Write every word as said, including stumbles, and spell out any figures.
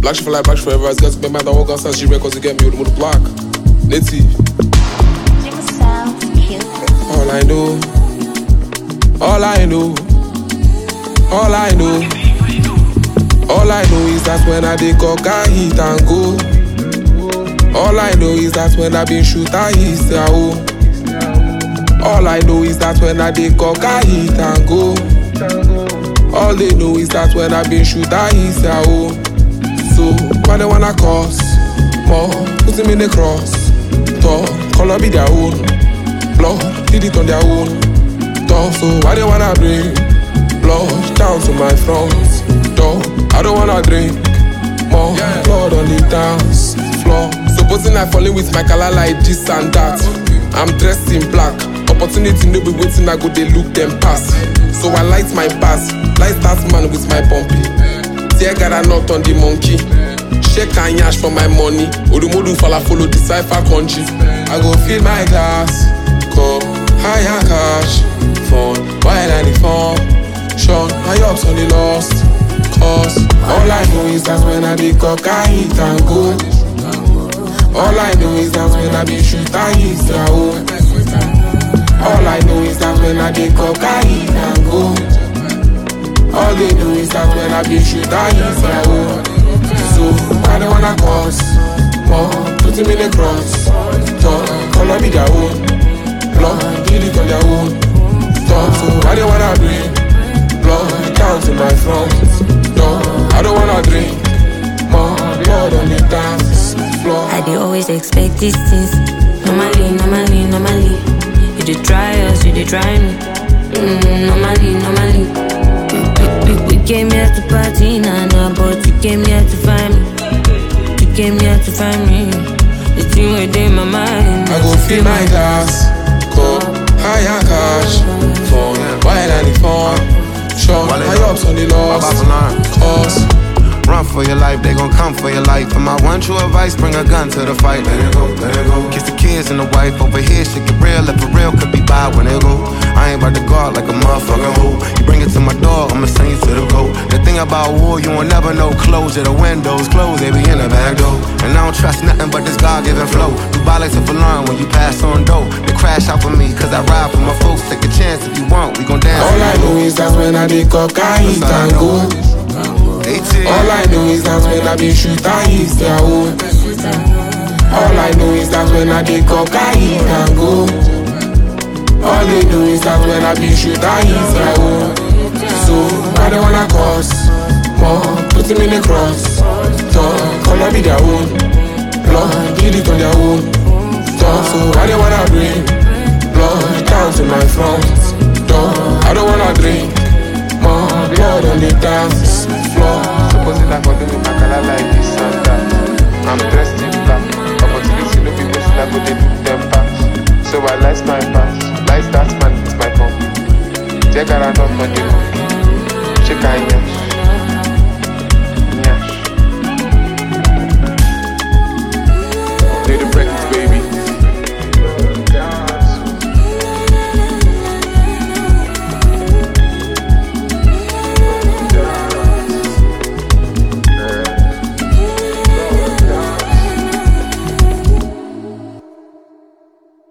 Black shit for life, black shit forever. It's got to be mad, I walk outside, she records to get me with the mother block. Native. All I know, all I know, all I know, all I know is that when I dey cock, I hit and go. All I know is that when I been shoot, I hit the hole. All I know is that when I dey cock, I hit and go. All they know is that when I been shoot, I hit the hole. So why they wanna cause more? Put him in the cross. Talk, color be their own. Blood, did it on their own. Talk, so why they wanna bring blood down to my front door? I don't wanna drink more blood on the dance floor. Supposing I falling with my color like this and that. I'm dressed in black. Opportunity no be waiting, I go they look them pass. So I light my pass, light that man with my bumpy. Tear got a knot on the monkey. Shake and yash for my money. Odumodu fala follow the cipher country. I go fill my glass, cup, higher cash, phone, while I the phone. Sean, my ups on the lost cause. All I know is that when I be cock, I hit and go. All I know is that when I be shoot, I hit the hole. All I know is that when I be cock, I hit and go. All they do is that when I be shoot, I hit the hole. So I don't wanna cause more, put him in the cross. Talk, color be their own. Blood, did it on their own. Talk, so I don't wanna bring blood down to my front door. I don't wanna drink more blood on the dance floor. I dey always expect these things. Normally, normally, normally. You dey try us, you dey try me. Mm, normally, normally. We, we, we came here to party, nah, nah, but you came here to find me. You came here to find me. The thing within my mind. I go fill my glass, cup, higher cash, phone, while I the phone. Sean, my ups on the lost cause. Run for your life, they gon' come for your life. And my one true advice, bring a gun to the fight. Let it go, let it go. Kiss the kids and the wife over here, shit get real. If for real, could be by when it go. I ain't about to guard like a motherfucking hoe. You bring it to my door, I'ma send you to the goat. The thing about war, you won't never know. Closure, the windows closed, they be in the back door. And I don't trust nothing but this God-given flow. You buy like a alarm when you pass on dough. They crash out for me, cause I ride for my folks. Take a chance if you want, we gon' dance. All I know is that when I be cock, I hit and go. All I know is that when I be shoot, I hit their hole. All I know is that when I be cock, I hit and go. All they know is that when I be shoot, I hit their hole. So I don't wanna cause more, put him in the cross. Talk, color be their own. Blood, did it on their own. Talk, so I don't wanna bring blood down to my front door. I don't wanna drink more blood on the dance floor. Supposing I for doing my color like this and that. I'm dressed in black. Opportunity no be waiting, I go they look them pass. So I light my pass, light that man with my pump. Take a run on the monkey. Shake and yash.